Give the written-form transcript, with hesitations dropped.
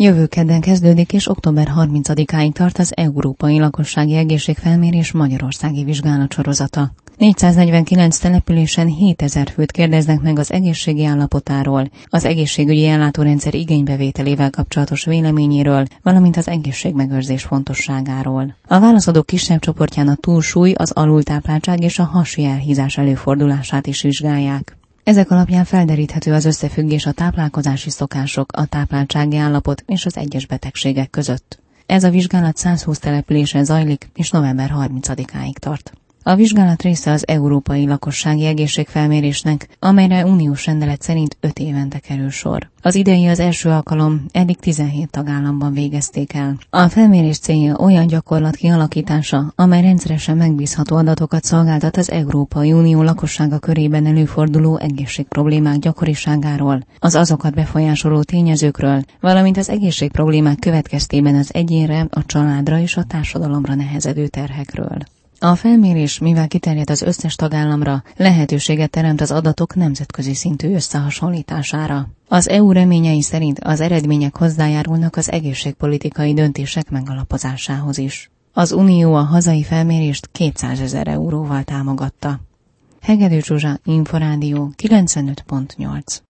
Jövő kedden kezdődik és október 30-áig tart az Európai Lakossági Egészségfelmérés magyarországi vizsgálatsorozata. 449 településen 7000 főt kérdeznek meg az egészségi állapotáról, az egészségügyi ellátórendszer igénybevételével kapcsolatos véleményéről, valamint az egészségmegőrzés fontosságáról. A válaszadók kisebb csoportján a túlsúly, az alultápláltság és a hasi elhízás előfordulását is vizsgálják. Ezek alapján felderíthető az összefüggés a táplálkozási szokások, a tápláltsági állapot és az egyes betegségek között. Ez a vizsgálat 120 településen zajlik, és november 30-áig tart. A vizsgálat része az Európai Lakossági Egészségfelmérésnek, amelyre uniós rendelet szerint 5 évente kerül sor. Az idei az első alkalom, eddig 17 tagállamban végezték el. A felmérés célja olyan gyakorlat kialakítása, amely rendszeresen megbízható adatokat szolgáltat az Európai Unió lakossága körében előforduló egészségproblémák gyakoriságáról, az azokat befolyásoló tényezőkről, valamint az egészségproblémák következtében az egyénre, a családra és a társadalomra nehezedő terhekről. A felmérés, mivel kiterjed az összes tagállamra, lehetőséget teremt az adatok nemzetközi szintű összehasonlítására. Az EU reményei szerint az eredmények hozzájárulnak az egészségpolitikai döntések megalapozásához is. Az Unió a hazai felmérést 200 000 euróval támogatta. Hegedűs Zsuzsa, Inforádió 95.8